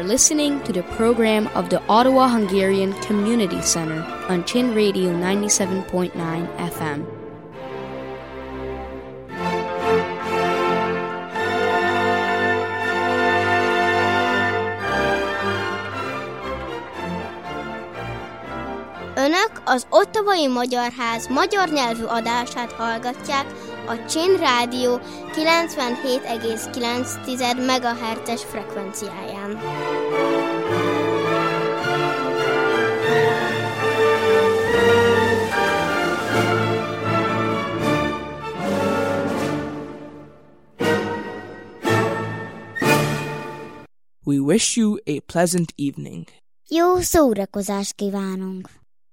listening to the program of the Ottawa Hungarian Community Center on Chin Radio 97.9 FM. Önök az Ottawai Magyar Ház magyar nyelvű adását hallgatják a Chin Rádió 97,9 MHz-es frekvenciáján. We wish you a pleasant evening. Jó szórakozást kívánunk!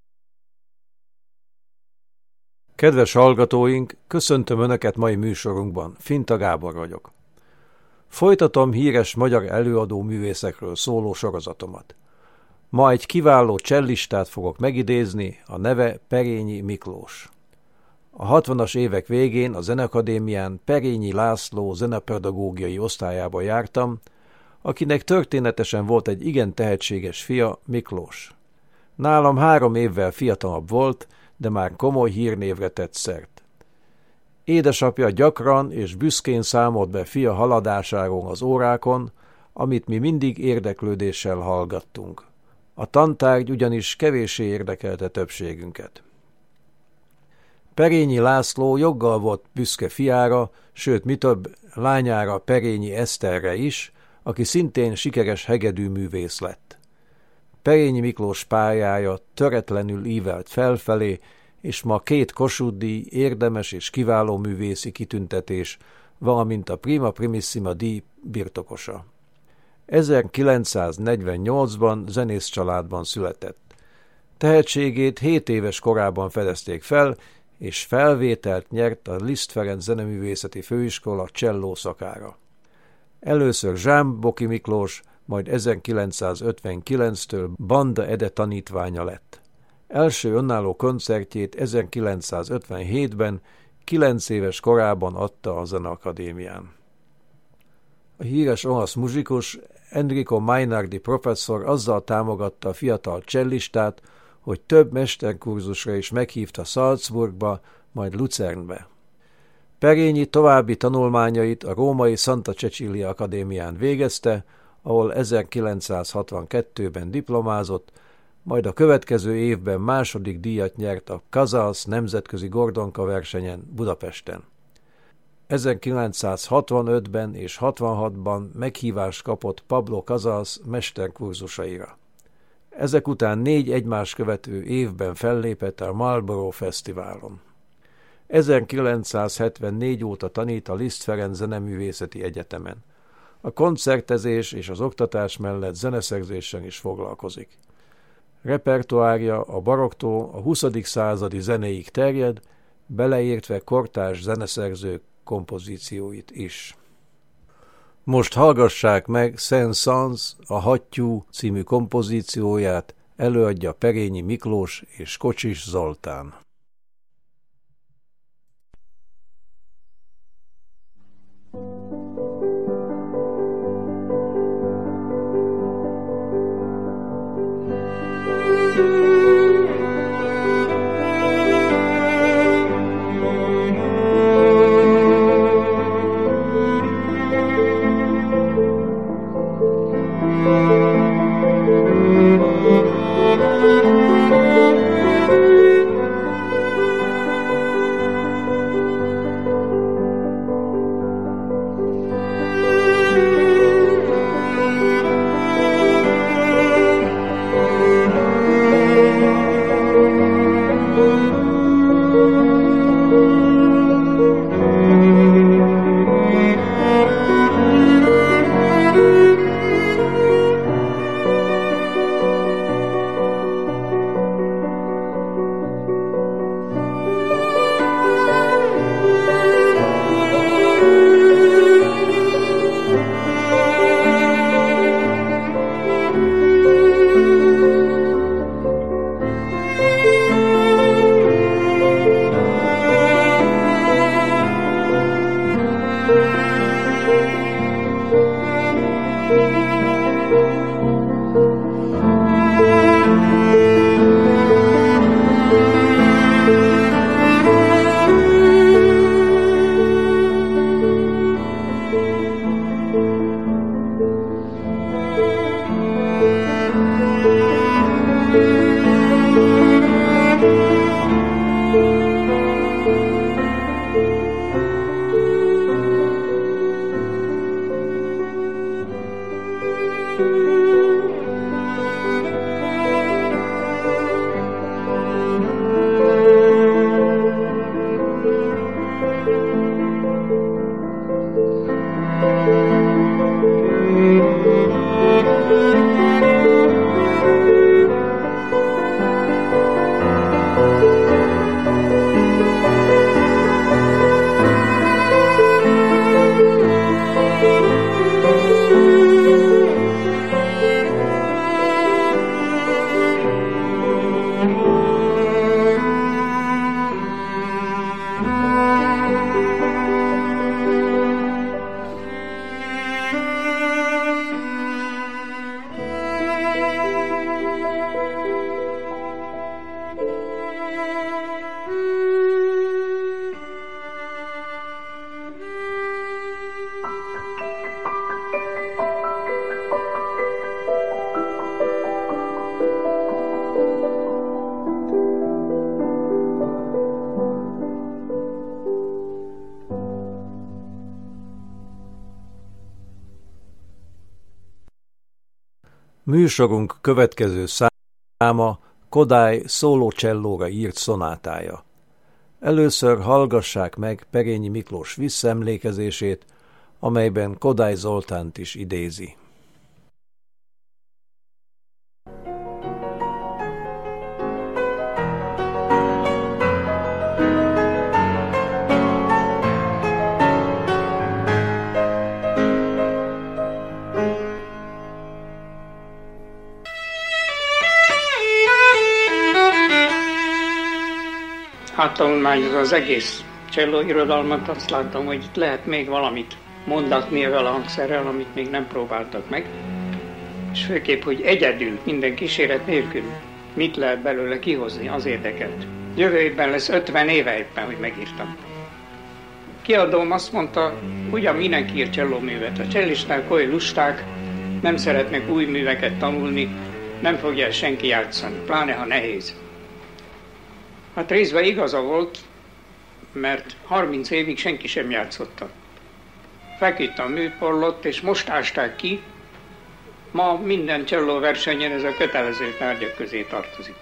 Kedves hallgatóink, köszöntöm Önöket mai műsorunkban. Finta Gábor vagyok. Folytatom híres magyar előadó művészekről szóló sorozatomat. Ma egy kiváló csellistát fogok megidézni, a neve Perényi Miklós. A 60-as évek végén a Zeneakadémián Perényi László zenepedagógiai osztályába jártam, akinek történetesen volt egy igen tehetséges fia, Miklós. Nálam 3 évvel fiatalabb volt, de már komoly hírnévre tett szert. Édesapja gyakran és büszkén számolt be fia haladásáról az órákon, amit mi mindig érdeklődéssel hallgattunk. A tantárgy ugyanis kevéssé érdekelte többségünket. Perényi László joggal volt büszke fiára, sőt mi több lányára, Perényi Eszterre is, aki szintén sikeres hegedűművész lett. Perényi Miklós pályája töretlenül ívelt felfelé, és ma 2 Kossuth-díj, érdemes és kiváló művészi kitüntetés, valamint a Prima Primissima díj birtokosa. 1948-ban zenész családban született. Tehetségét 7 éves korában fedezték fel, és felvételt nyert a Liszt Ferenc Zeneművészeti Főiskola cselló szakára. Először Zsámboki Miklós, majd 1959-től Banda Ede tanítványa lett. Első önálló koncertjét 1957-ben, 9 éves korában adta a Zeneakadémián. A híres olasz muzsikus Enrico Mainardi professzor azzal támogatta a fiatal csellistát, hogy több mesterkurzusra is meghívta Salzburgba, majd Luzernbe. Perényi további tanulmányait a római Santa Cecilia Akadémián végezte, ahol 1962-ben diplomázott, majd a következő évben második díjat nyert a Casals nemzetközi Gordonka versenyen Budapesten. 1965-ben és 66-ban meghívást kapott Pablo Casals mesterkurzusaira. Ezek után 4 egymást követő évben fellépett a Marlborough Fesztiválon. 1974 óta tanít a Liszt Ferenc Zeneművészeti Egyetemen. A koncertezés és az oktatás mellett zeneszerzéssel is foglalkozik. Repertoárja a barokktól a 20. századi zenéig terjed, beleértve kortárs zeneszerzők kompozícióit is. Most hallgassák meg Saint-Saëns, a Hattyú című kompozícióját, előadja Perényi Miklós és Kocsis Zoltán. Műsorunk következő száma Kodály szólócsellóra írt szonátája. Először hallgassák meg Perényi Miklós visszaemlékezését, amelyben Kodály Zoltánt is idézi. Áttanulmányozva az egész csellóirodalmat, azt láttam, hogy itt lehet még valamit mondatni ezzel a hangszerrel, amit még nem próbáltak meg. És főképp, hogy egyedül, minden kíséret nélkül mit lehet belőle kihozni, az érdekelt. Jövő évben lesz 50 éve éppen, hogy megírtam. Kiadóm azt mondta, ugyan mindenki ír csellóművet. A csellisták oly lusták, nem szeretnek új műveket tanulni, nem fogja senki játszani, pláne ha nehéz. Hát részben igaza volt, mert 30 évig senki sem játszotta. Feküdt a műporlott, és most ásták ki. Ma minden cselló versenyen ez a kötelező tárgyak közé tartozik.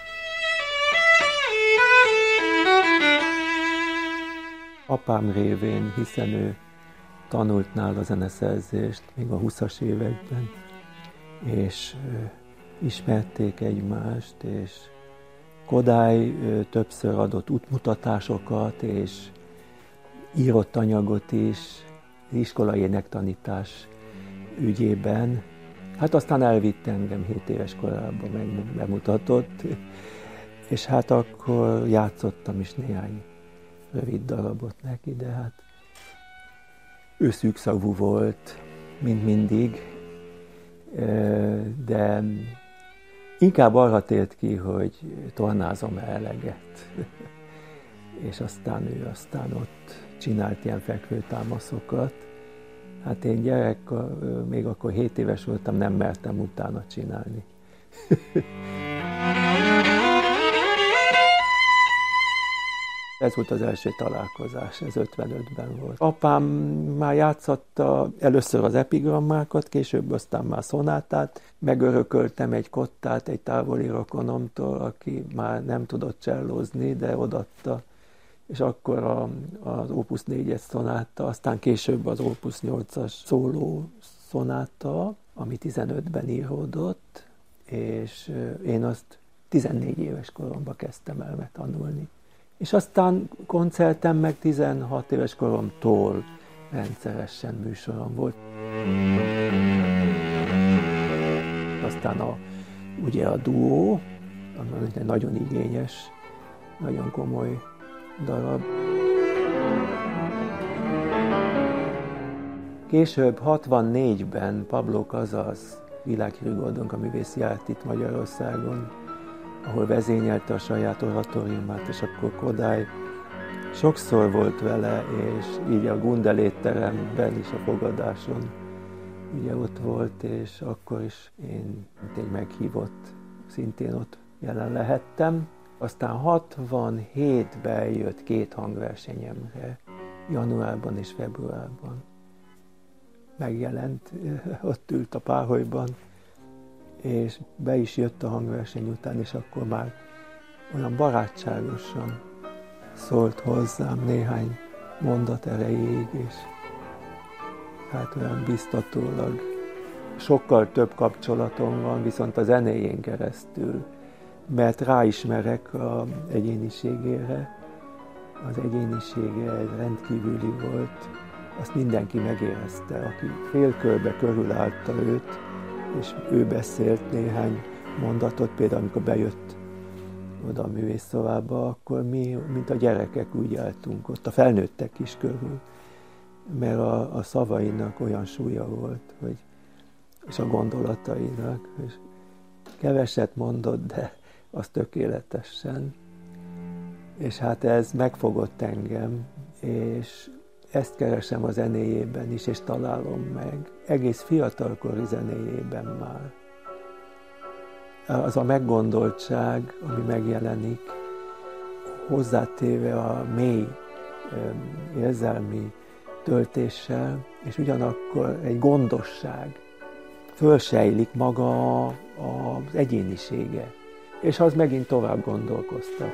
Apám révén, hiszen ő tanult nála zeneszerzést még a 20-as években, és ismerték egymást, és Kodály többször adott útmutatásokat, és írott anyagot is iskolai énektanítás ügyében. Hát aztán elvitt engem 7 éves korában, meg bemutatott, és hát akkor játszottam is néhány rövid darabot neki, de hát ő szűkszavú volt, mint mindig, de inkább arra tért ki, hogy tornázom eleget. És aztán ő ott csinált ilyen fekvőtámaszokat. Hát én gyerek, még akkor 7 éves voltam, nem mertem utána csinálni. Ez volt az első találkozás, ez 55-ben volt. Apám már játszotta először az epigrammákat, később aztán már szonátát. Megörököltem egy kottát egy távoli rokonomtól, aki már nem tudott csellózni, de odaadta. És akkor az Opus 4-es szonáta, aztán később az Opus 8-as szóló szonáta, ami 15-ben íródott, és én azt 14 éves koromban kezdtem el tanulni. És aztán koncertem meg 16 éves koromtól rendszeresen műsorom volt. Aztán ugye a duó, ami nagyon igényes, nagyon komoly darab. Később 64-ben Pablo Casals világhírű Gordonka művész járt itt Magyarországon, ahol vezényelte a saját oratóriumát, és akkor Kodály sokszor volt vele, és így a Gundel étteremben is a fogadáson ugye ott volt, és akkor is én, mint egy meghívott, szintén ott jelen lehettem. Aztán 67-ben jött 2 hangversenyemre, januárban és februárban. Megjelent, ott ült a Páholyban, és be is jött a hangverseny után, és akkor már olyan barátságosan szólt hozzám néhány mondat erejéig, és hát olyan biztatólag. Sokkal több kapcsolatom van viszont a zenéjén keresztül, mert ráismerek az egyéniségére. Az egyénisége rendkívüli volt, azt mindenki megérezte, aki félkörbe körülállta őt, és ő beszélt néhány mondatot, például amikor bejött oda a művészszobába, akkor mi, mint a gyerekek úgy álltunk ott, a felnőttek is körül, mert a szavainak olyan súlya volt, hogy, és a gondolatainak, és keveset mondott, de az tökéletesen. És hát ez megfogott engem, és ezt keresem a zenéjében is, és találom meg. Egész fiatalkori zenéjében már. Az a meggondoltság, ami megjelenik, hozzátéve a mély érzelmi töltéssel, és ugyanakkor egy gondosság, fölsejlik maga az egyénisége. És az megint tovább gondolkoztat.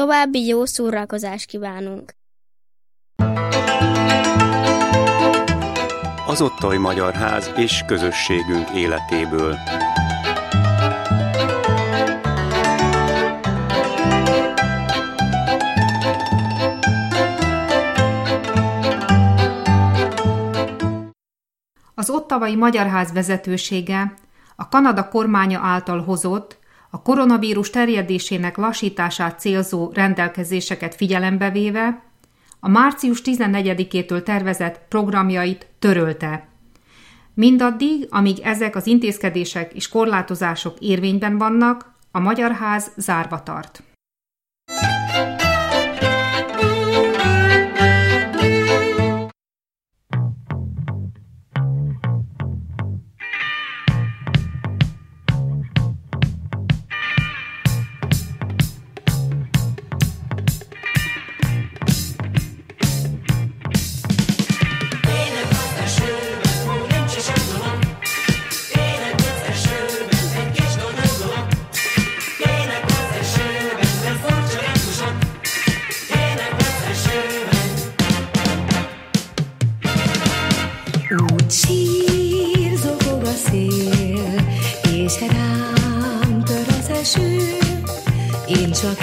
További jó szórakozást kívánunk! Az Ottawai Magyar Ház és közösségünk életéből. Az Ottawai Magyar Ház vezetősége a Kanada kormánya által hozott, a koronavírus terjedésének lassítását célzó rendelkezéseket figyelembe véve a március 14-től tervezett programjait törölte. Mindaddig, amíg ezek az intézkedések és korlátozások érvényben vannak, a Magyar Ház zárva tart. Én csak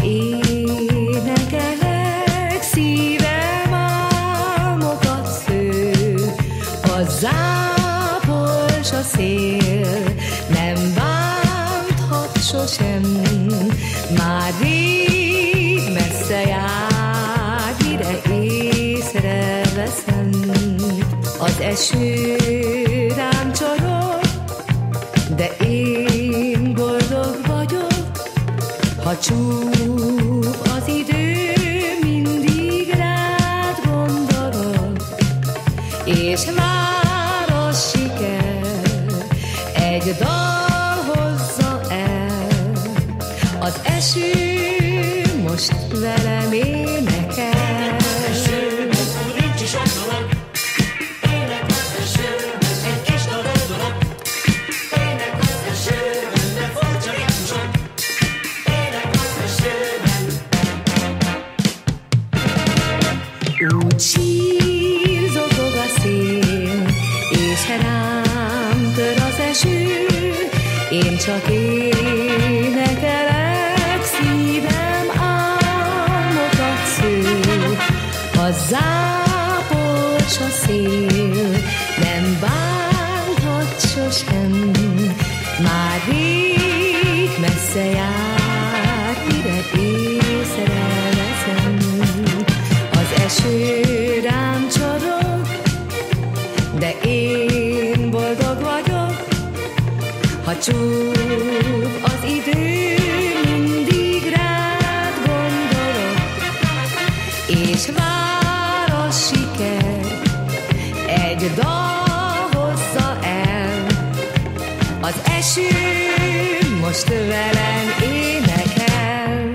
énekelek, szívem álmokat sző, a zápors a szél, nem bánthat sosem, már rég messze jár, mire észreveszem, az eső rám csorog, de én boldog vagyok, ha csúf az idő, mindig rád gondolok, és már a siker egy dal hozza el, az eső most velem énekel. Úgy sírzogog a szél, és rám tör az eső, én csak énekelek, szívem álmokat szül, a zápors a szél, nem bánthat sosem, már rég messze jár, mire észreveszem, az eső rám csorog, de én boldog vagyok, ha csúf az idő, mindig rád gondolok, és vár a siker, egy dal hozza el, az eső most velem énekel.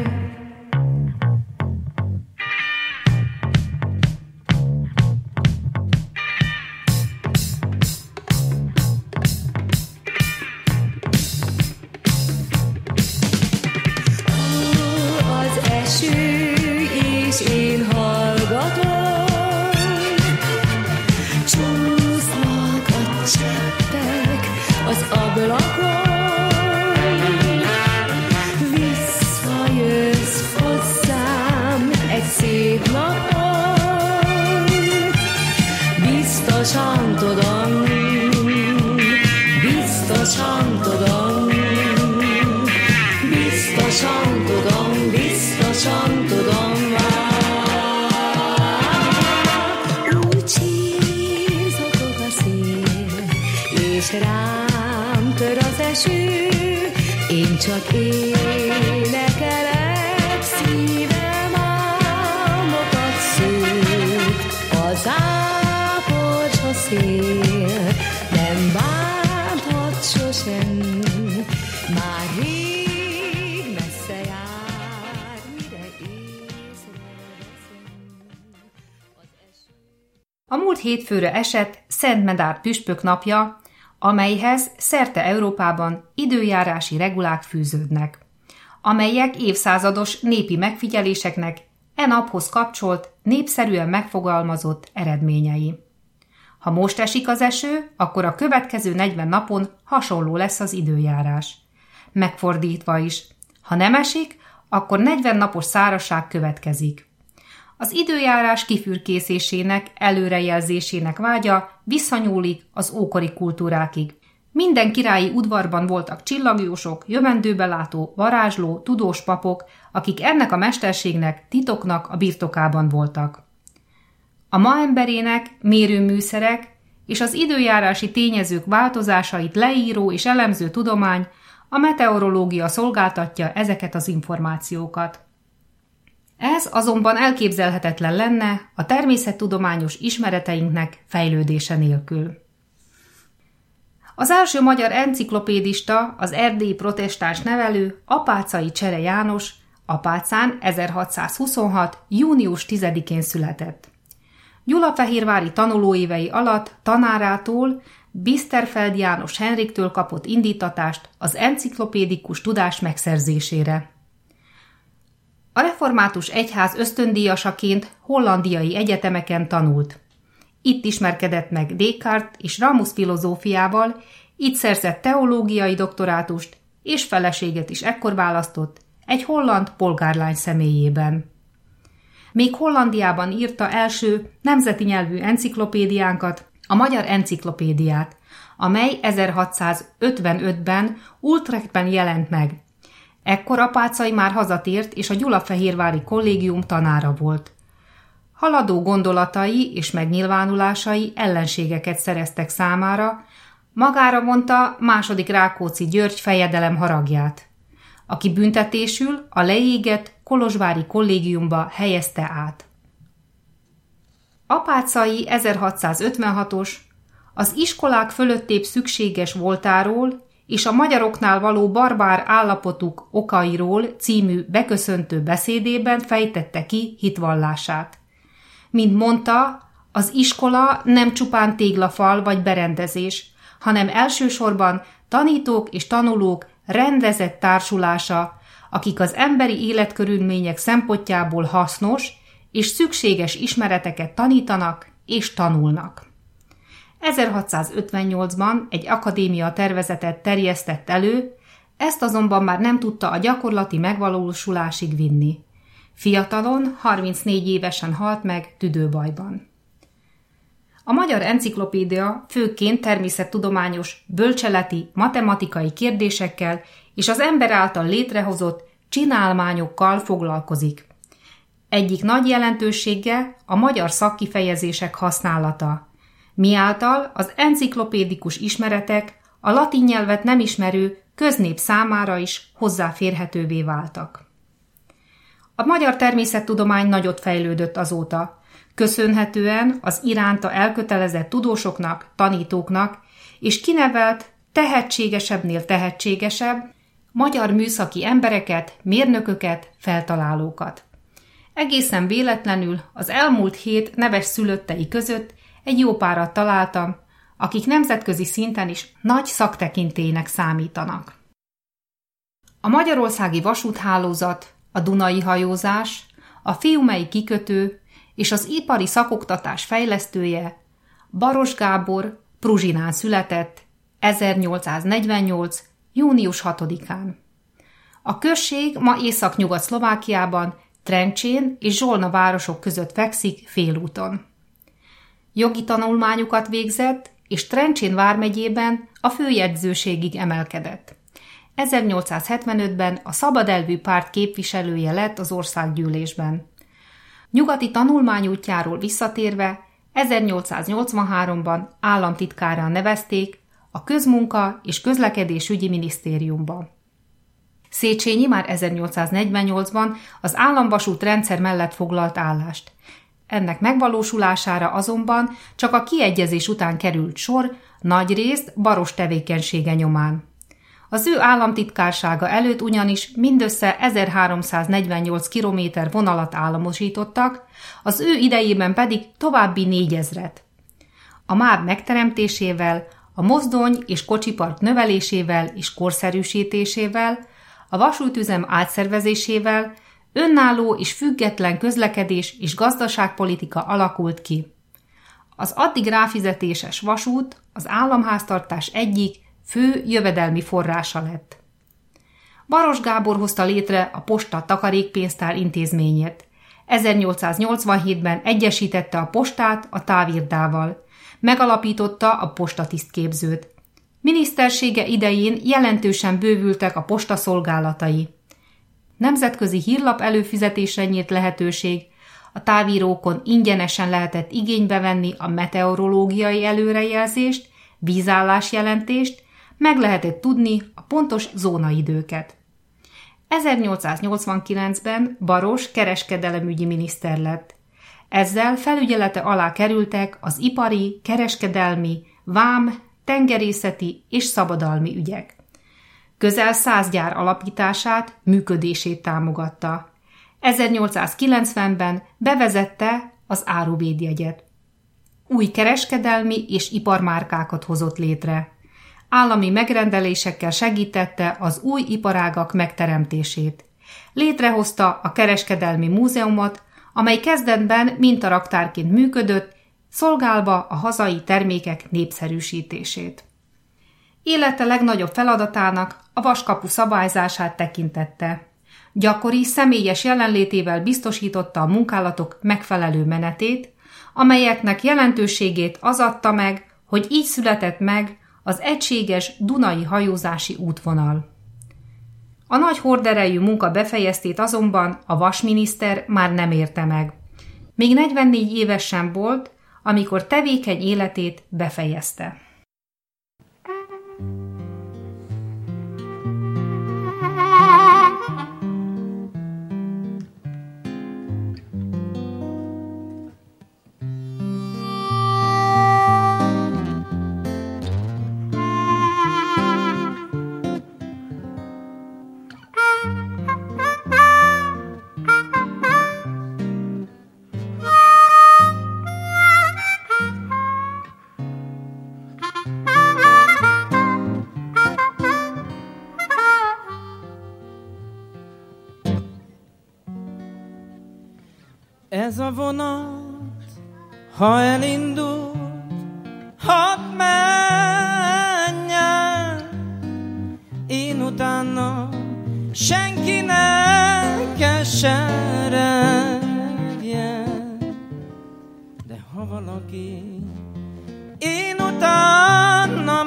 És én hallgatom, csúsznak a cseppek az ablakon, visszajössz hozzám egy szép napon, biztosan tudom, biztosan tudom, biztosan tudom, biztosan tudom. És rám tör az eső, én csak énekelek, szívem álmokat szül, a zápors a szél, nem bánthat sosem, már rég messze jár, mire észreveszem az eső. A múlt hétfőre esett Szent Medard püspök napja, amelyhez szerte Európában időjárási regulák fűződnek. amelyek évszázados népi megfigyeléseknek e naphoz kapcsolt, népszerűen megfogalmazott eredményei. Ha most esik az eső, akkor a következő 40 napon hasonló lesz az időjárás. Megfordítva is, ha nem esik, akkor 40 napos szárazság következik. Az időjárás kifürkészésének, előrejelzésének vágya visszanyúlik az ókori kultúrákig. Minden királyi udvarban voltak csillagjósok, jövendőbelátó, varázsló, tudós papok, akik ennek a mesterségnek, titoknak a birtokában voltak. A ma emberének mérőműszerek és az időjárási tényezők változásait leíró és elemző tudomány, a meteorológia szolgáltatja ezeket az információkat. Ez azonban elképzelhetetlen lenne a természettudományos ismereteinknek fejlődése nélkül. Az első magyar enciklopédista, az erdélyi protestáns nevelő Apáczai Csere János Apáczán 1626. június 10-én született. Gyulafehérvári tanulóévei alatt tanárától, Biszterfeld János Henriktől kapott indítatást az enciklopédikus tudás megszerzésére. A református egyház ösztöndíjasaként hollandiai egyetemeken tanult. Itt ismerkedett meg Descartes és Ramus filozófiával, itt szerzett teológiai doktorátust, és feleséget is ekkor választott, egy holland polgárlány személyében. Még Hollandiában írta első nemzeti nyelvű enciklopédiánkat, a Magyar Enciklopédiát, amely 1655-ben Utrechtben jelent meg. Ekkor Apáczai már hazatért, és a gyulafehérvári kollégium tanára volt. Haladó gondolatai és megnyilvánulásai ellenségeket szereztek számára, magára vonta II. Rákóczi György fejedelem haragját, aki büntetésül a leégett kolozsvári kollégiumba helyezte át. Apáczai 1656-os az iskolák fölöttébb szükséges voltáról és a magyaroknál való barbár állapotuk okairól című beköszöntő beszédében fejtette ki hitvallását. Mint mondta, az iskola nem csupán téglafal vagy berendezés, hanem elsősorban tanítók és tanulók rendezett társulása, akik az emberi életkörülmények szempontjából hasznos és szükséges ismereteket tanítanak és tanulnak. 1658-ban egy akadémia tervezetet terjesztett elő, ezt azonban már nem tudta a gyakorlati megvalósulásig vinni. Fiatalon, 34 évesen halt meg tüdőbajban. A Magyar Enciklopédia főként természettudományos, bölcseleti, matematikai kérdésekkel és az ember által létrehozott csinálmányokkal foglalkozik. Egyik nagy jelentősége a magyar szakkifejezések használata, miáltal az enciklopédikus ismeretek a latin nyelvet nem ismerő köznép számára is hozzáférhetővé váltak. A magyar természettudomány nagyot fejlődött azóta, köszönhetően az iránta elkötelezett tudósoknak, tanítóknak és kinevelt, tehetségesebbnél tehetségesebb magyar műszaki embereket, mérnököket, feltalálókat. Egészen véletlenül az elmúlt hét neves szülöttei között egy jó párat találtam, akik nemzetközi szinten is nagy szaktekintélynek számítanak. A magyarországi vasúthálózat, a Dunai hajózás, a Fiumei kikötő és az ipari szakoktatás fejlesztője Baros Gábor Pruzsinán született 1848. június 6-án. A község ma Észak-Nyugat-Szlovákiában, Trencsén és Zsolna városok között fekszik félúton. Jogi tanulmányokat végzett, és Trencsén vármegyében a főjegyzőségig emelkedett. 1875-ben a szabadelvű párt képviselője lett az országgyűlésben. Nyugati tanulmányútjáról visszatérve 1883-ban államtitkárrá nevezték a Közmunka- és Közlekedésügyi Minisztériumba. Széchenyi már 1848-ban az államvasút rendszer mellett foglalt állást. Ennek megvalósulására azonban csak a kiegyezés után került sor, nagyrészt Baros tevékenysége nyomán. Az ő államtitkársága előtt ugyanis mindössze 1348 kilométer vonalat államosítottak, az ő idejében pedig további 4000-et. A MÁV megteremtésével, a mozdony- és kocsipark növelésével és korszerűsítésével, A vasútüzem átszervezésével önálló és független közlekedés és gazdaságpolitika alakult ki. Az addig ráfizetéses vasút az államháztartás egyik fő jövedelmi forrása lett. Baross Gábor hozta létre a posta takarékpénztár intézményét. 1887-ben egyesítette a postát a távirdával. Megalapította a postatisztképzőt. Minisztersége idején jelentősen bővültek a posta szolgálatai. Nemzetközi hírlap előfizetésre nyílt lehetőség, a távírókon ingyenesen lehetett igénybe venni a meteorológiai előrejelzést, vízállásjelentést, meg lehetett tudni a pontos zónaidőket. 1889-ben Baross kereskedelemügyi miniszter lett. Ezzel felügyelete alá kerültek az ipari, kereskedelmi, vám, tengerészeti és szabadalmi ügyek. Közel 100 gyár alapítását, működését támogatta. 1890-ben bevezette az áruvédjegyet. Új kereskedelmi és iparmárkákat hozott létre. Állami megrendelésekkel segítette az új iparágak megteremtését. Létrehozta a kereskedelmi múzeumot, amely kezdetben mintaraktárként működött, szolgálva a hazai termékek népszerűsítését. Élete legnagyobb feladatának a vaskapu szabályzását tekintette. Gyakori személyes jelenlétével biztosította a munkálatok megfelelő menetét, amelyeknek jelentőségét az adta meg, hogy így született meg az egységes dunai hajózási útvonal. A nagy horderejű munka befejeztét azonban a vasminiszter már nem érte meg. Még 44 éves sem volt, amikor tevékeny életét befejezte. Ez a vonat, ha elindult, hadd menjen, én utána senki ne keseredjen. De ha valaki én utánam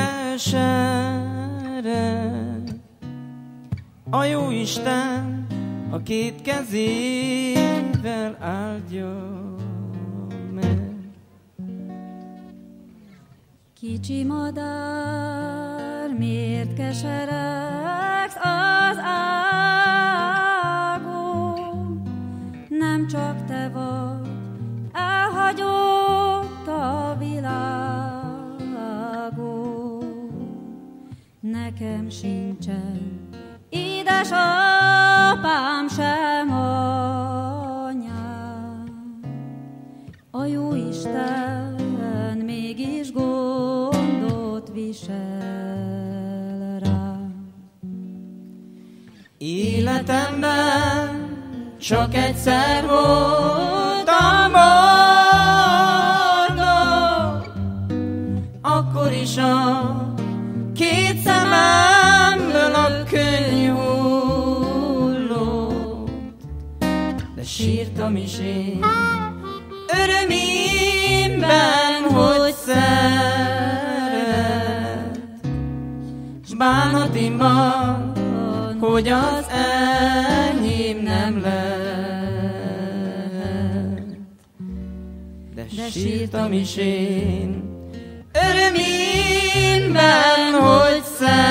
kesered, a Jóisten a két kezével áldja meg. Kicsi madár, miért keseregsz az ágon? Nem csak te vagy, elhagyott a világon. Nekem sincsen édesapám sem anyám, a Jóisten mégis gondot visel rám. Életemben csak egyszer voltam boldog, akkor is a két szememből a könny hullott, de sírtam is én örömimben, hogy szeret, s bánatimban, hogy az enyém nem lett, de sírtam is én örömimben, hogy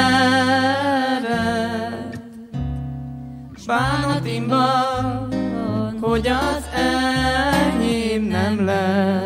szeret, s bánatimban, hogy az enyém nem lett.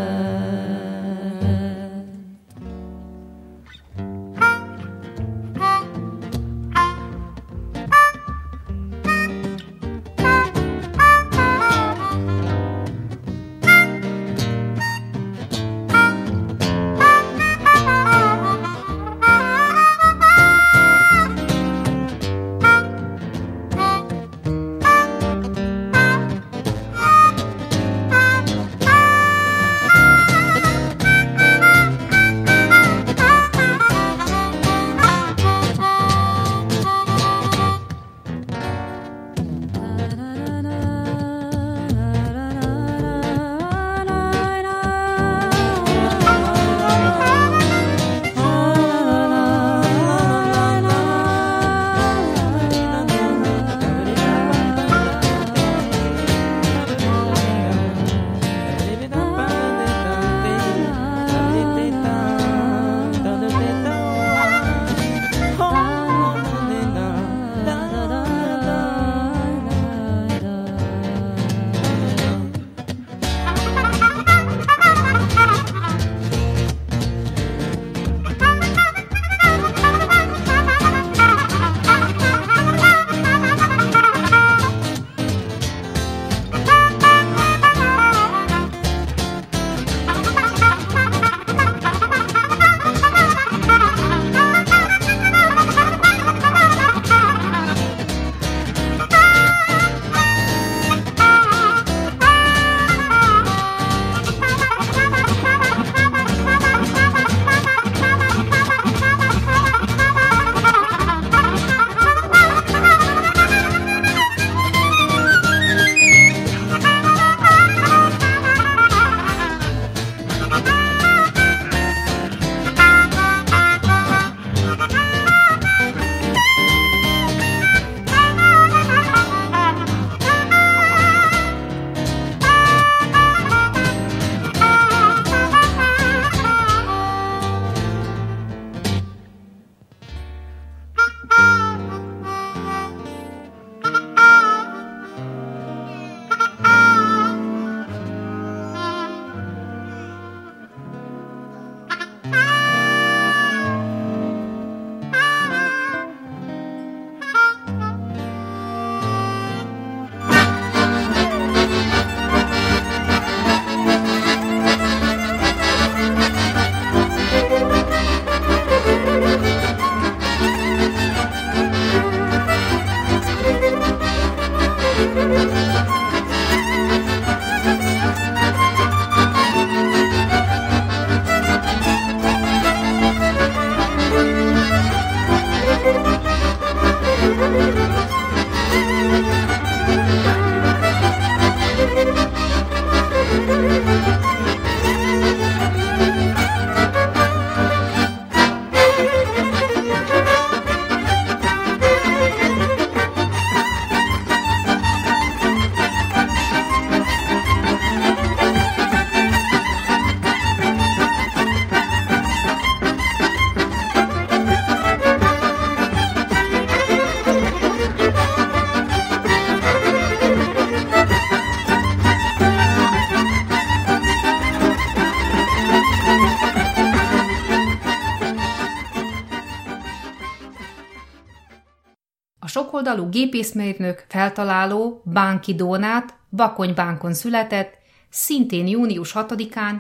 sokoldalú gépészmérnök feltaláló Bánki Dónát Bakonybánkon született, szintén június 6-án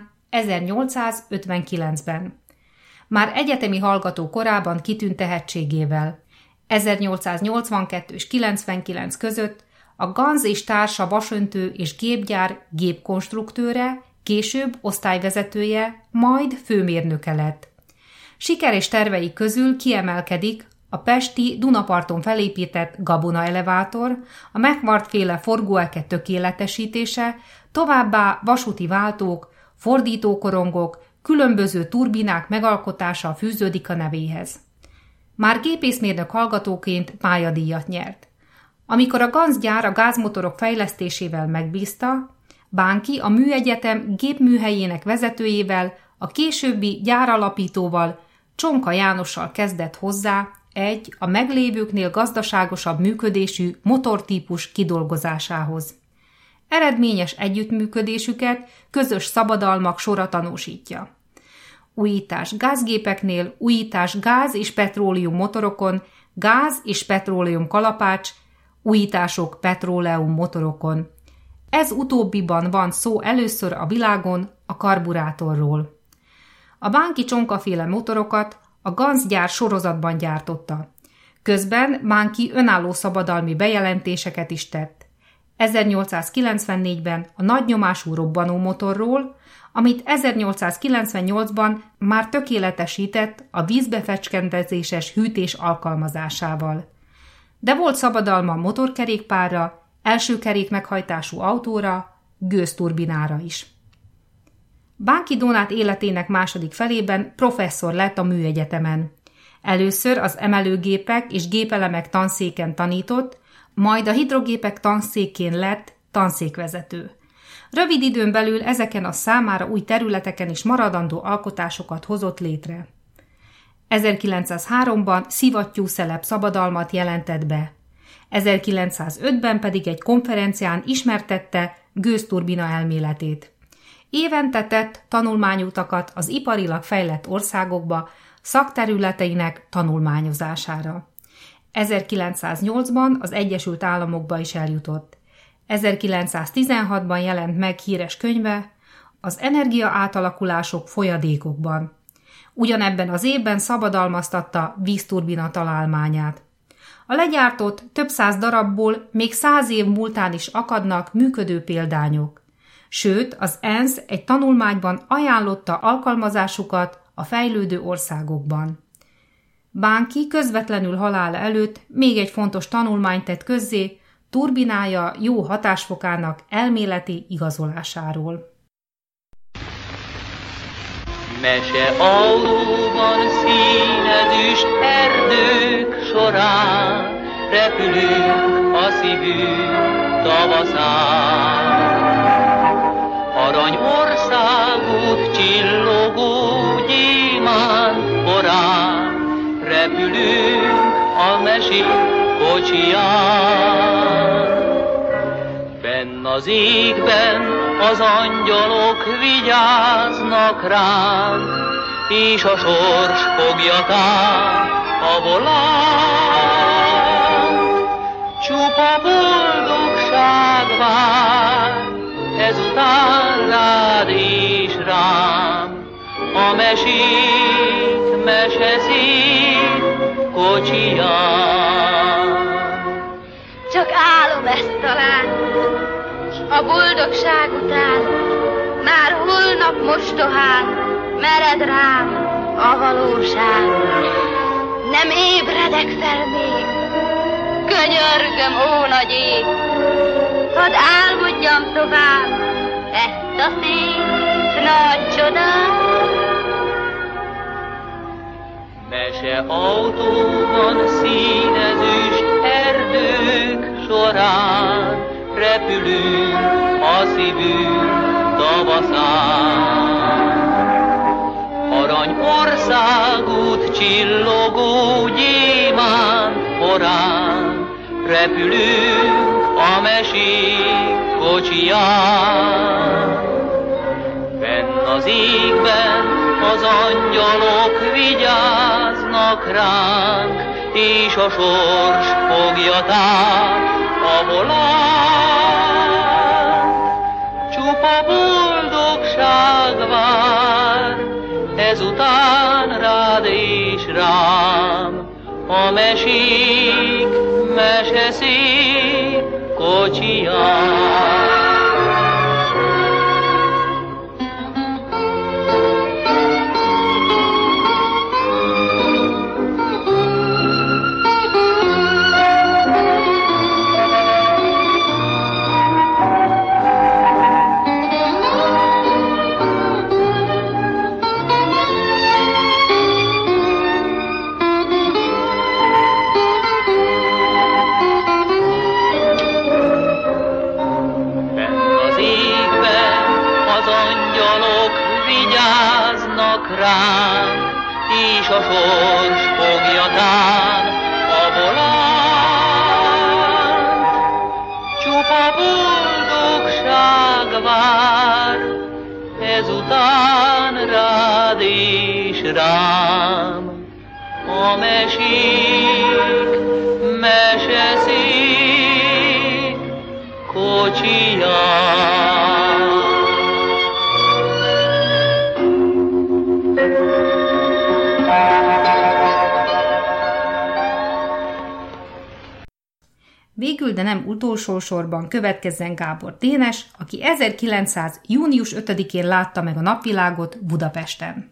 1859-ben. Már egyetemi hallgató korában kitűnt tehetségével. 1882 és 99 között a Ganz és társa vasöntő és gépgyár gépkonstruktőre, később osztályvezetője, majd főmérnöke lett. Sikeres tervei közül kiemelkedik a pesti Dunaparton felépített Gabona elevátor, a Megvart-féle forgóeke tökéletesítése, továbbá vasúti váltók, fordítókorongok, különböző turbinák megalkotása fűződik a nevéhez. Már gépészmérnök hallgatóként pályadíjat nyert. Amikor a Ganz gyár a gázmotorok fejlesztésével megbízta, Bánki a műegyetem gépműhelyének vezetőjével, a későbbi gyáralapítóval, Csonka Jánossal kezdett hozzá egy a meglévőknél gazdaságosabb működésű motortípus kidolgozásához. Eredményes együttműködésüket közös szabadalmak sora tanúsítja. Újítás gázgépeknél, újítás gáz- és petróleum motorokon, gáz- és petróleum kalapács, újítások petróleum motorokon. Ez utóbbiban van szó először a világon a karburátorról. A Bánki-Csonka-féle motorokat a Ganz gyár sorozatban gyártotta. Közben Bánki önálló szabadalmi bejelentéseket is tett. 1894-ben a nagynyomású robbanómotorról, amit 1898-ban már tökéletesített a vízbefecskendezéses hűtés alkalmazásával. De volt szabadalma a motorkerékpárra, első kerékmeghajtású autóra, gőzturbinára is. Bánki Dónát életének második felében professzor lett a műegyetemen. Először az emelőgépek és gépelemek tanszéken tanított, majd a hidrogépek tanszékén lett tanszékvezető. Rövid időn belül ezeken a számára új területeken is maradandó alkotásokat hozott létre. 1903-ban szivattyúszelep szabadalmat jelentett be. 1905-ben pedig egy konferencián ismertette gőzturbina elméletét. Évente tett tanulmányutakat az iparilag fejlett országokba szakterületeinek tanulmányozására. 1908-ban az Egyesült Államokba is eljutott. 1916-ban jelent meg híres könyve Az energia átalakulások folyadékokban. Ugyanebben az évben szabadalmaztatta vízturbina találmányát. A legyártott több száz darabból még 100 év múltán is akadnak működő példányok. Sőt, az ENSZ egy tanulmányban ajánlotta alkalmazásukat a fejlődő országokban. Bánki közvetlenül halála előtt még egy fontos tanulmányt tett közzé turbinája jó hatásfokának elméleti igazolásáról. Meseautóban színezős erdők során repülünk a szívünk tavaszán. Aranyországút csillogó gyémánt porán repülünk a mesék kocsiján. Benn az égben az angyalok vigyáznak ránk, és a sors fogja át a volánt. Csupa boldogság vár ezután rád és rám, a mesék meseszép kocsiján. Csak álom ezt talán, a boldogság után, már holnap mostohán mered rám a valóság. Nem ébredek fel még, könyörgöm, ó nagy ég, hadd álmodjam tovább ezt a szép nagy csodát. Meseautóban színezős erdők során repülünk a szívünk tavaszán. Aranyországút csillogó gyémánt porán repülünk a mesék kocsiján. Benn az égben az angyalok vigyáznak ránk, és a sors fogja tán a volánt. Csupa boldogság vár ezután rád és rám, a mesék meseszép kocsiján. Ránk, és a sors fogja tán a volánt. Csupa boldogság vár ezután rád és rám, a mesék meseszép kocsiján. Végül, de nem utolsó sorban következzen Gábor Dénes, aki 1900. június 5-én látta meg a napvilágot Budapesten.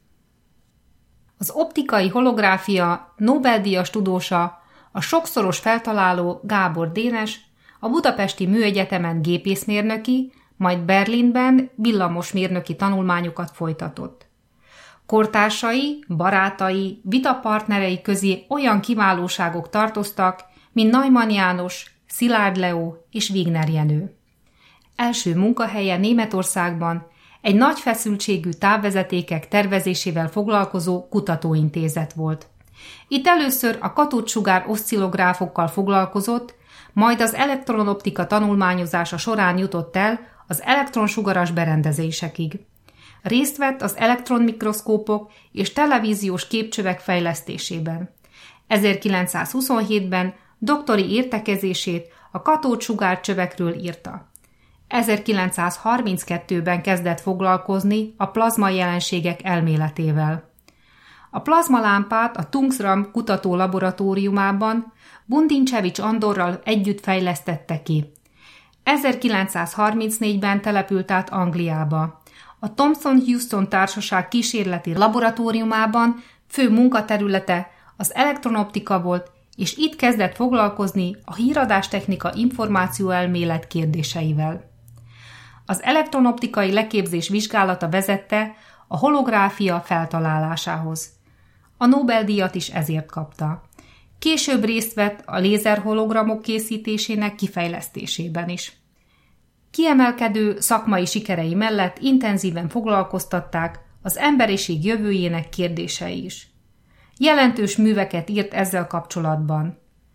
Az optikai holográfia Nobel-díjas tudósa, a sokszoros feltaláló Gábor Dénes a Budapesti Műegyetemen gépészmérnöki, majd Berlinben villamosmérnöki tanulmányokat folytatott. Kortársai, barátai, vitapartnerei közé olyan kiválóságok tartoztak, mint Neumann János, Szilárd Leó és Wigner Jenő. Első munkahelye Németországban egy nagy feszültségű távvezetékek tervezésével foglalkozó kutatóintézet volt. Itt először a katódsugár oszcillográfokkal foglalkozott, majd az elektronoptika tanulmányozása során jutott el az elektronsugaras berendezésekig. Részt vett az elektronmikroszkópok és televíziós képcsövek fejlesztésében. 1927-ben doktori értekezését a katódsugárcsövekről írta. 1932-ben kezdett foglalkozni a plazma jelenségek elméletével. A plazmalámpát a Tungsram kutató laboratóriumában Bundincevics Andorral együtt fejlesztette ki. 1934-ben települt át Angliába. A Thomson-Houston társaság kísérleti laboratóriumában fő munkaterülete az elektronoptika volt, és itt kezdett foglalkozni a híradástechnika információelmélet kérdéseivel. Az elektronoptikai leképzés vizsgálata vezette a holográfia feltalálásához. A Nobel-díjat is ezért kapta. Később részt vett a lézerhologramok készítésének kifejlesztésében is. Kiemelkedő szakmai sikerei mellett intenzíven foglalkoztatták az emberiség jövőjének kérdései is. Jelentős műveket írt ezzel kapcsolatban.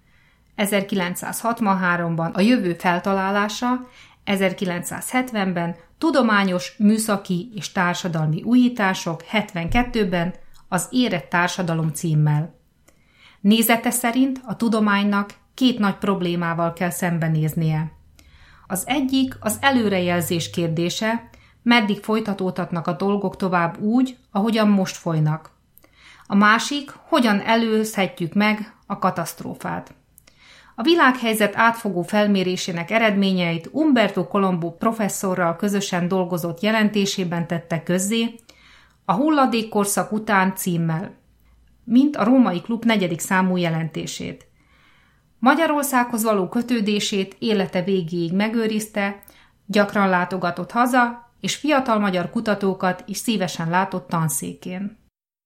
1963-ban a jövő feltalálása, 1970-ben tudományos, műszaki és társadalmi újítások, 72-ben az érett társadalom címmel. Nézete szerint a tudománynak két nagy problémával kell szembenéznie. Az egyik az előrejelzés kérdése, meddig folytatódhatnak a dolgok tovább úgy, ahogyan most folynak. A másik, hogyan előzhetjük meg a katasztrófát. A világhelyzet átfogó felmérésének eredményeit Umberto Colombo professzorral közösen dolgozott jelentésében tette közzé, a hulladékkorszak után címmel, mint a Római Klub 4. számú jelentését. Magyarországhoz való kötődését élete végéig megőrizte, gyakran látogatott haza, és fiatal magyar kutatókat is szívesen látott tanszékén.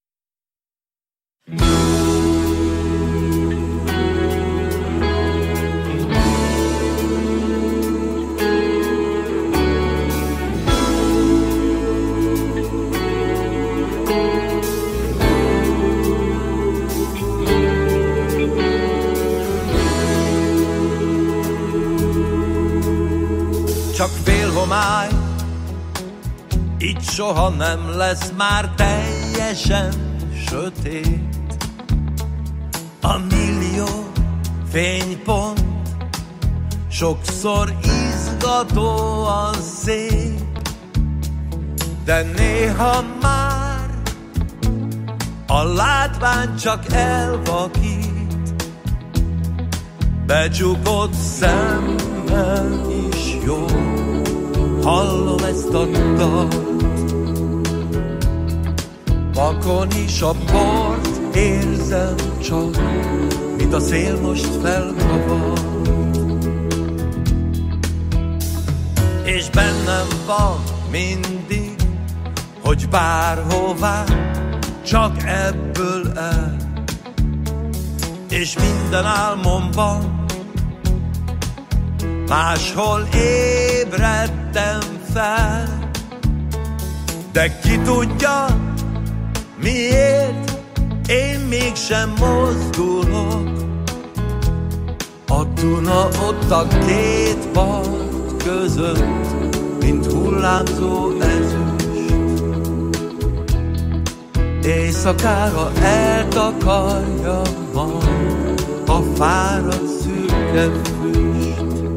Csak félhomály, itt soha nem lesz már teljesen sötét. A millió fénypont sokszor izgatóan szép, de néha már a látvány csak elvakít. Becsukott szemmel is jó hallom ezt a dalt. Vakon is a part érzem csak, mint a szél most felkavar. És bennem van mindig, hogy bárhová, csak ebből el. És minden álmomban máshol ébredtem fel. De ki tudja, miért én mégsem mozdulok. A Duna ott a két part között, mint hullámzó ezüst. Éjszakára eltakarja majd a fáradt szürke füst.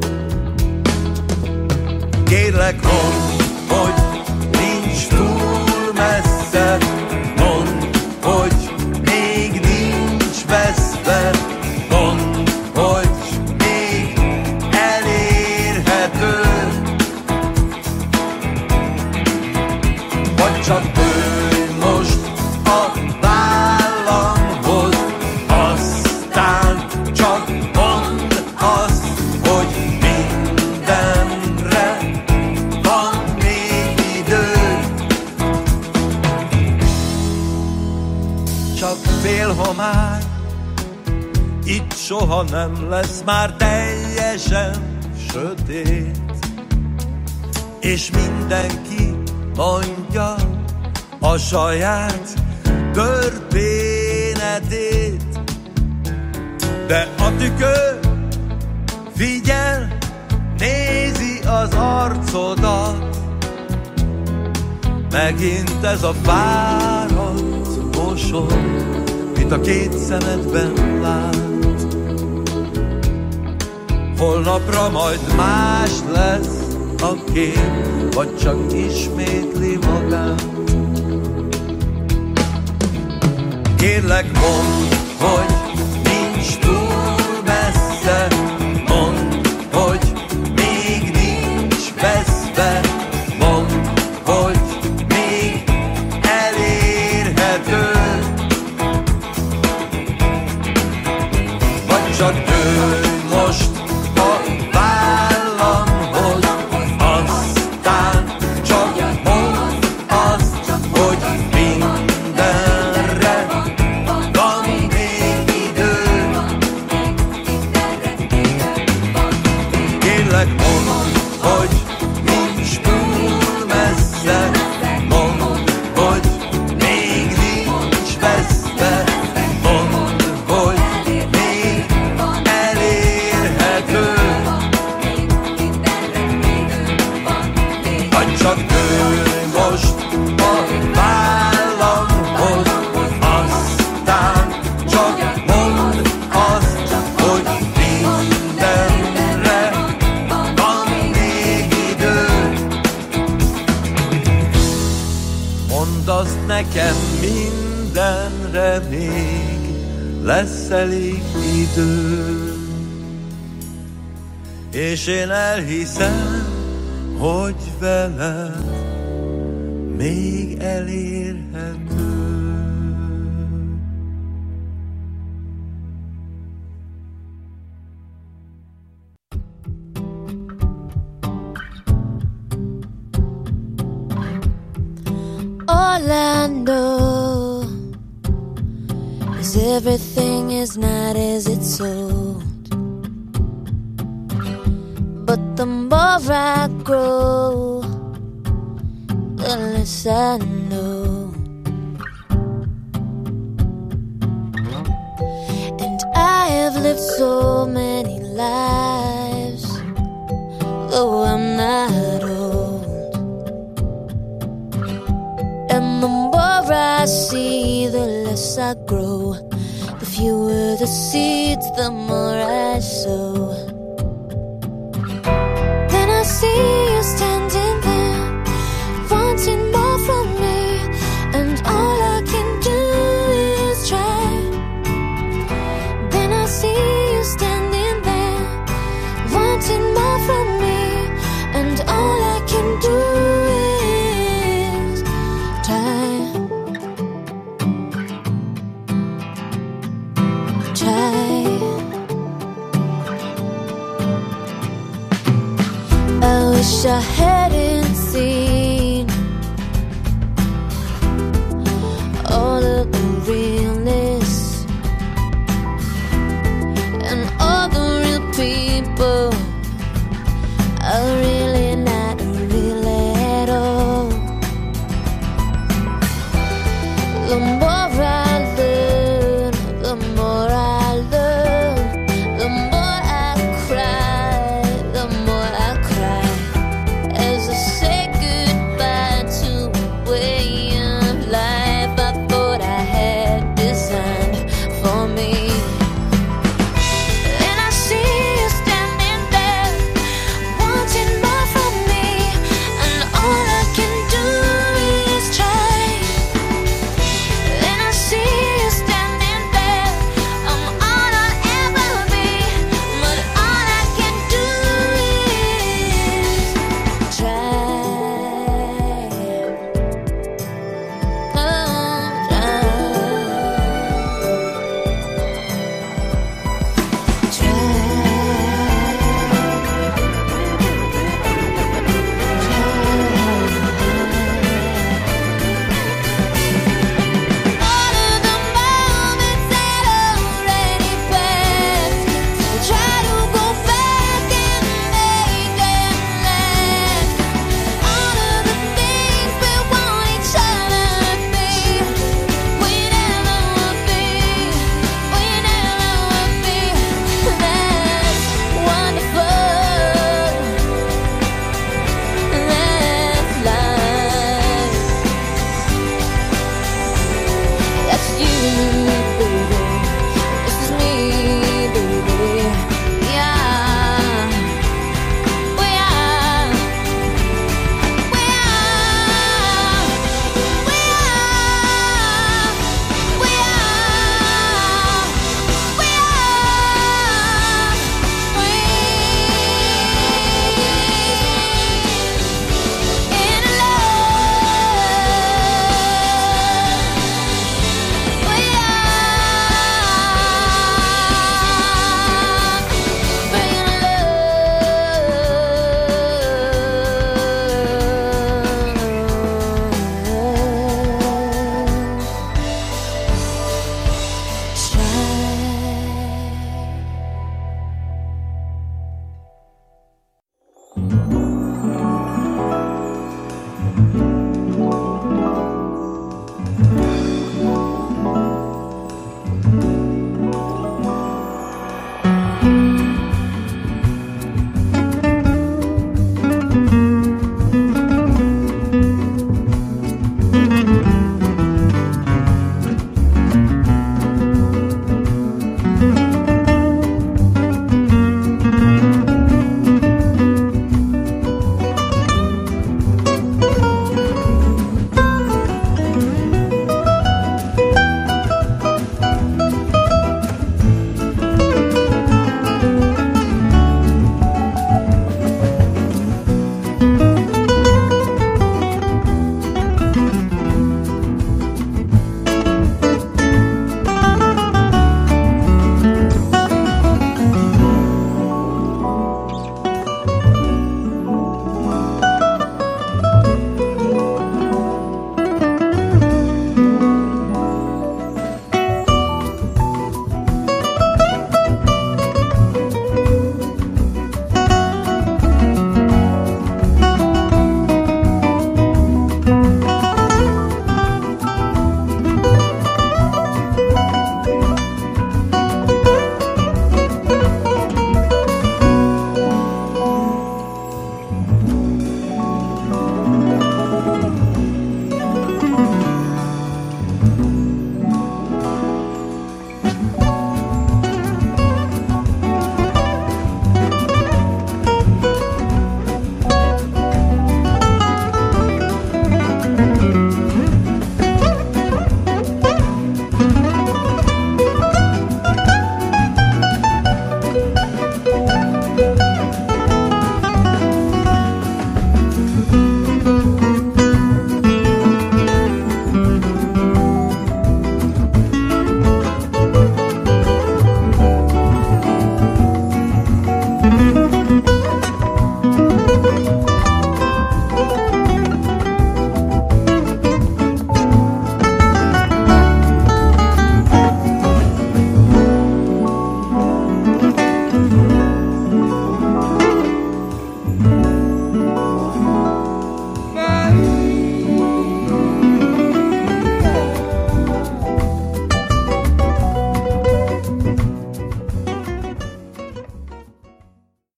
Kérlek, mondd, hogy nincs túl messze, mondd, hogy még nincs veszve, mondd, hogy még elérhető, vagy csak dőlj most a vállamhoz, aztán csak mondd azt, hogy mindenre van még idő. Csak félhomály, itt soha nem lesz már teljesen sötét, és mindenki mondja a saját történetét. De a tükör figyel, nézi az arcodat, megint ez a fáradt mosoly, mint a két szemedben lát. Holnapra majd más lesz a kép, vagy csak ismétli magát. Kérlek, mondd, hogy nincs túl messze, mondd, hogy még nincs veszve, mondd, hogy még elérhető, vagy csak dőlj most a vállamhoz, aztán csak mondd azt, hogy mindenre van még idő. Kérlek, mondd, hogy nincs túl messze, mondd, hogy még nincs veszve, mondd, hogy még elérhető, vagy csak dőlj most a vállamhoz, aztán csak mondd azt, hogy mindenre van még idő. Mondd azt nekem, mindenre még lesz elég idő, és én elhiszem, hogy veled még elérhető. Orlando, 'cause everything is not as it's sold. But the more I grow, the less I know. And I have lived so many lives, though I'm not old. And the more I see, the less I grow. The fewer the seeds, the more I sow. Then I see you standing there, wanting more from me, and all I can do is try. Then I see you standing there, wanting more from me, and all I can do is try. I wish I hadn't seen all of the real